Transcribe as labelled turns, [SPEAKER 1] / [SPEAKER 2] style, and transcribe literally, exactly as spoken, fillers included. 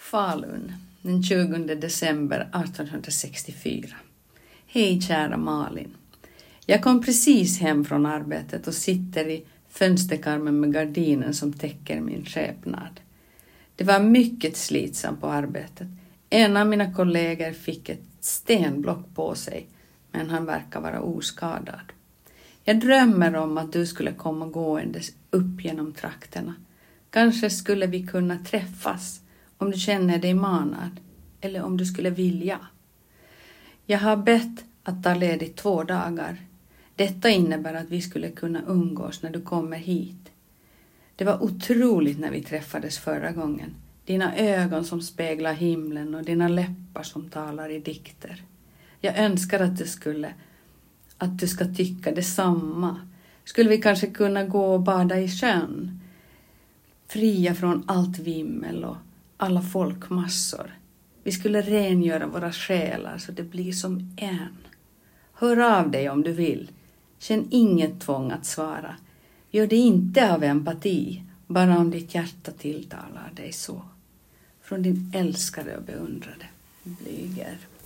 [SPEAKER 1] Falun, den tjugonde december artonhundrasextiofyra. Hej kära Malin. Jag kom precis hem från arbetet och sitter i fönsterkarmen med gardinen som täcker min skepnad. Det var mycket slitsamt på arbetet. En av mina kollegor fick ett stenblock på sig, men han verkar vara oskadad. Jag drömmer om att du skulle komma gåendes upp genom trakterna. Kanske skulle vi kunna träffas om du känner dig manad eller om du skulle vilja. Jag har bett att ta ledigt två dagar. Detta innebär att vi skulle kunna umgås när du kommer hit. Det var otroligt när vi träffades förra gången. Dina ögon som speglar himlen och dina läppar som talar i dikter. Jag önskar att du skulle, att du ska tycka detsamma. Skulle vi kanske kunna gå och bada i sjön? Fria från allt vimmel och alla folkmassor. Vi skulle rengöra våra själar så det blir som en. Hör av dig om du vill. Känn inget tvång att svara. Gör det inte av empati, bara om ditt hjärta tilltalar dig så. Från din älskade och beundrade Blyger.